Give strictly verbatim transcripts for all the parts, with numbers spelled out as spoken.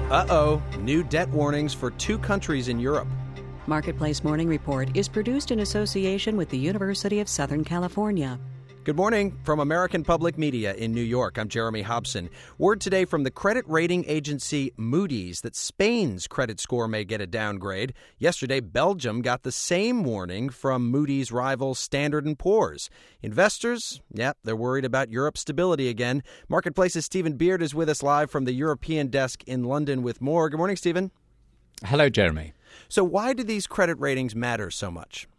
Uh-oh, new debt warnings for two countries in Europe. Marketplace Morning Report is produced in association with the University of Southern California. Good morning from American Public Media in New York. I'm Jeremy Hobson. Word today from the credit rating agency Moody's that Spain's credit score may get a downgrade. Yesterday, Belgium got the same warning from Moody's rival Standard and Poor's. Investors, yep, they're worried about Europe's stability again. Marketplace's Stephen Beard is with us live from the European desk in London with more. Good morning, Stephen. Hello, Jeremy. So why do these credit ratings matter so much?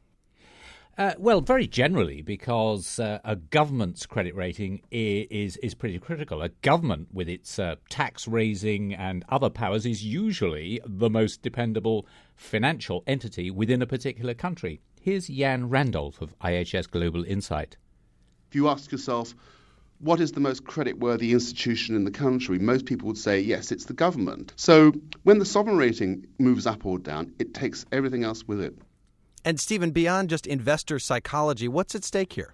Uh, well, very generally, because uh, a government's credit rating is, is is pretty critical. A government with its uh, tax-raising and other powers is usually the most dependable financial entity within a particular country. Here's Jan Randolph of I H S Global Insight. If you ask yourself, what is the most credit-worthy institution in the country? Most people would say, yes, it's the government. So when the sovereign rating moves up or down, it takes everything else with it. And, Stephen, beyond just investor psychology, what's at stake here?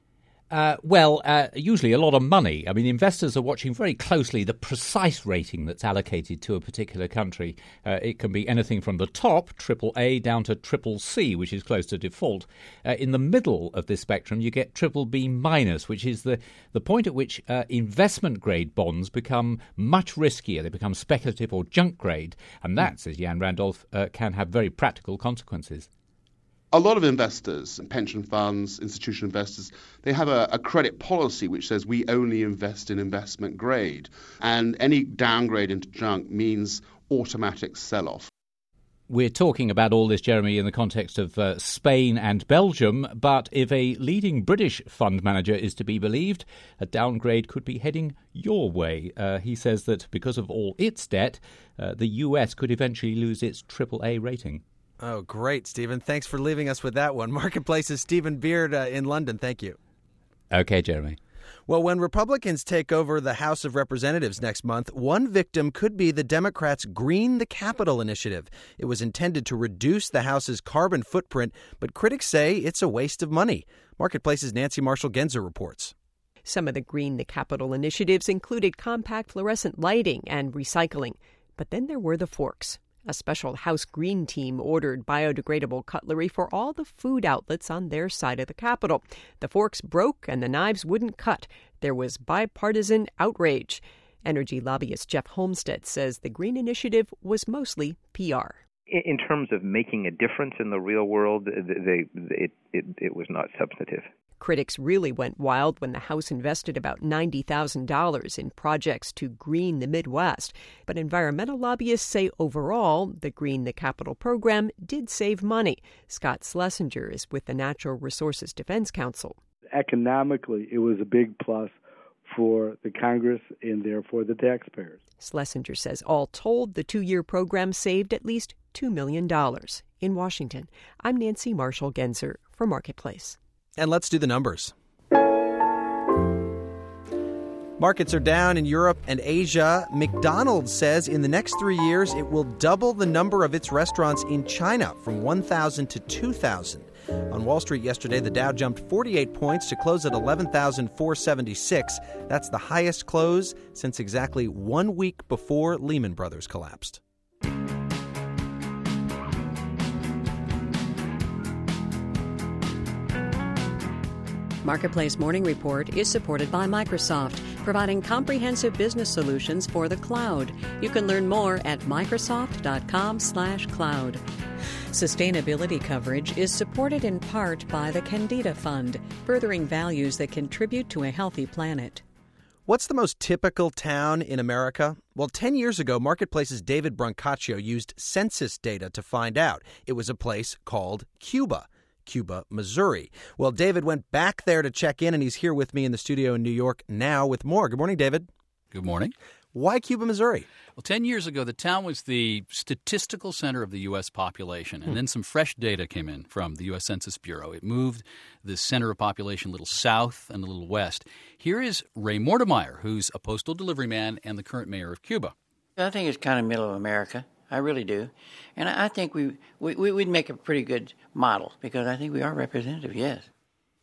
Uh, well, uh, usually a lot of money. I mean, investors are watching very closely the precise rating that's allocated to a particular country. Uh, it can be anything from the top, triple A, down to triple C, which is close to default. Uh, in the middle of this spectrum, you get triple B minus, which is the, the point at which uh, investment-grade bonds become much riskier. They become speculative or junk grade. And that, says Jan Randolph, uh, can have very practical consequences. A lot of investors, pension funds, institutional investors, they have a, a credit policy which says we only invest in investment grade. And any downgrade into junk means automatic sell-off. We're talking about all this, Jeremy, in the context of uh, Spain and Belgium. But if a leading British fund manager is to be believed, a downgrade could be heading your way. Uh, he says that because of all its debt, uh, the U S could eventually lose its triple A rating. Oh, great, Stephen. Thanks for leaving us with that one. Marketplace's Stephen Beard uh, in London. Thank you. Okay, Jeremy. Well, when Republicans take over the House of Representatives next month, one victim could be the Democrats' Green the Capitol initiative. It was intended to reduce the House's carbon footprint, but critics say it's a waste of money. Marketplace's Nancy Marshall-Genzer reports. Some of the Green the Capitol initiatives included compact fluorescent lighting and recycling. But then there were the forks. A special House Green team ordered biodegradable cutlery for all the food outlets on their side of the Capitol. The forks broke and the knives wouldn't cut. There was bipartisan outrage. Energy lobbyist Jeff Homestead says the Green Initiative was mostly P R. In terms of making a difference in the real world, they, it, it, it was not substantive. Critics really went wild when the House invested about ninety thousand dollars in projects to green the Midwest. But environmental lobbyists say overall, the Green the Capitol program did save money. Scott Schlesinger is with the Natural Resources Defense Council. Economically, it was a big plus for the Congress and therefore the taxpayers. Schlesinger says all told, the two-year program saved at least two million dollars. In Washington, I'm Nancy Marshall-Genzer for Marketplace. And let's do the numbers. Markets are down in Europe and Asia. McDonald's says in the next three years it will double the number of its restaurants in China from one thousand to two thousand. On Wall Street yesterday, the Dow jumped forty-eight points to close at eleven thousand four hundred seventy-six. That's the highest close since exactly one week before Lehman Brothers collapsed. Marketplace Morning Report is supported by Microsoft, providing comprehensive business solutions for the cloud. You can learn more at Microsoft dot com slash cloud. Sustainability coverage is supported in part by the Candida Fund, furthering values that contribute to a healthy planet. What's the most typical town in America? Well, ten years ago, Marketplace's David Brancaccio used census data to find out. It was a place called Cuba. Cuba, Missouri. Well, David went back there to check in, and he's here with me in the studio in New York now with more. Good morning, David. Good morning. Why Cuba, Missouri? Well, ten years ago, the town was the statistical center of the U S population, and hmm. then some fresh data came in from the U S Census Bureau. It moved the center of population a little south and a little west. Here is Ray Mortimer, who's a postal delivery man and the current mayor of Cuba. I think it's kind of middle of America. I really do. And I think we, we, we'd make a pretty good model because I think we are representative, yes.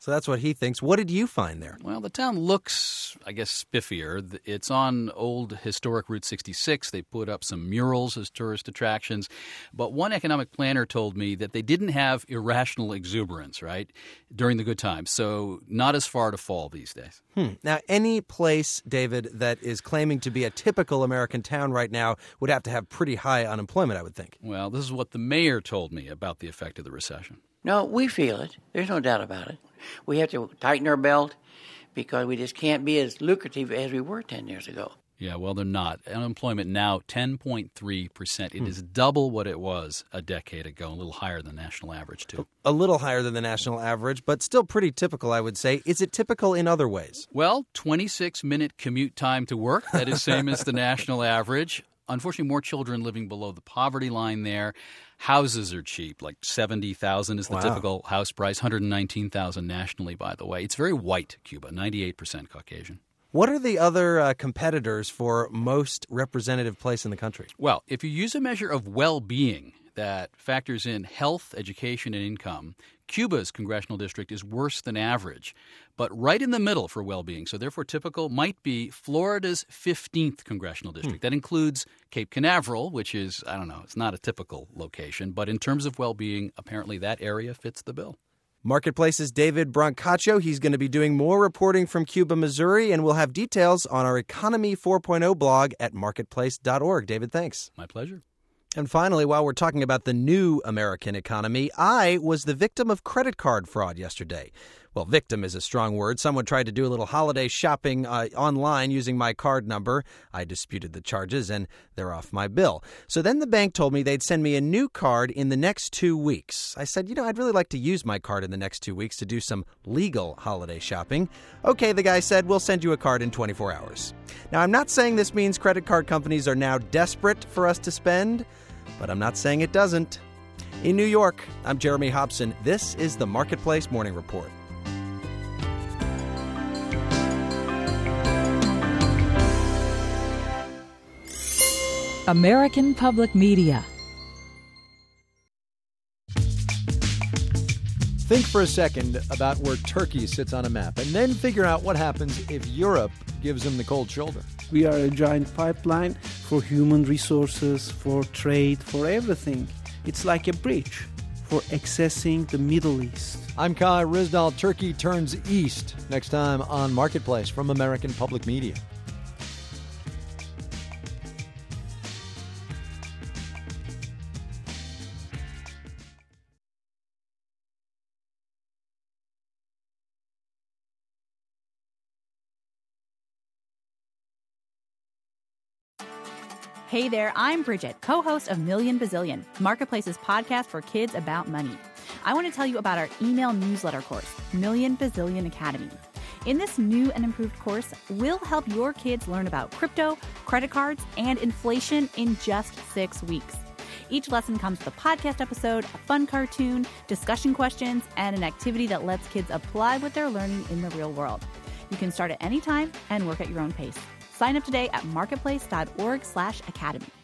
So that's what he thinks. What did you find there? Well, the town looks, I guess, spiffier. It's on old historic Route sixty-six. They put up some murals as tourist attractions. But one economic planner told me that they didn't have irrational exuberance, right, during the good times. So not as far to fall these days. Hmm. Now, any place, David, that is claiming to be a typical American town right now would have to have pretty high unemployment, I would think. Well, this is what the mayor told me about the effect of the recession. No, we feel it. There's no doubt about it. We have to tighten our belt because we just can't be as lucrative as we were ten years ago. Yeah, well, they're not. Unemployment now, ten point three percent. It hmm. is double what it was a decade ago, a little higher than the national average, too. A little higher than the national average, but still pretty typical, I would say. Is it typical in other ways? Well, twenty-six minute commute time to work. That is same as the national average. Unfortunately, more children living below the poverty line there. Houses are cheap, like seventy thousand dollars is the wow. typical house price, one hundred nineteen thousand dollars nationally, by the way. It's very white, Cuba, ninety-eight percent Caucasian. What are the other uh, competitors for most representative place in the country? Well, if you use a measure of well-being that factors in health, education, and income, Cuba's congressional district is worse than average. But right in the middle for well-being, so therefore typical, might be Florida's fifteenth congressional district. Hmm. That includes Cape Canaveral, which is, I don't know, it's not a typical location. But in terms of well-being, apparently that area fits the bill. Marketplace's David Brancaccio. He's going to be doing more reporting from Cuba, Missouri, and we'll have details on our Economy four point oh blog at marketplace dot org. David, thanks. My pleasure. And finally, while we're talking about the new American economy, I was the victim of credit card fraud yesterday. Well, victim is a strong word. Someone tried to do a little holiday shopping uh, online using my card number. I disputed the charges, and they're off my bill. So then the bank told me they'd send me a new card in the next two weeks. I said, you know, I'd really like to use my card in the next two weeks to do some legal holiday shopping. Okay, the guy said, we'll send you a card in twenty-four hours. Now, I'm not saying this means credit card companies are now desperate for us to spend, but I'm not saying it doesn't. In New York, I'm Jeremy Hobson. This is the Marketplace Morning Report. American Public Media. Think for a second about where Turkey sits on a map, and then figure out what happens if Europe gives them the cold shoulder. We are a giant pipeline for human resources, for trade, for everything. It's like a bridge for accessing the Middle East. I'm Kai Ryssdal. Turkey turns east. Next time on Marketplace from American Public Media. Hey there, I'm Bridget, co-host of Million Bazillion, Marketplace's podcast for kids about money. I want to tell you about our email newsletter course, Million Bazillion Academy. In this new and improved course, we'll help your kids learn about crypto, credit cards, and inflation in just six weeks. Each lesson comes with a podcast episode, a fun cartoon, discussion questions, and an activity that lets kids apply what they're learning in the real world. You can start at any time and work at your own pace. Sign up today at marketplace dot org slash academy.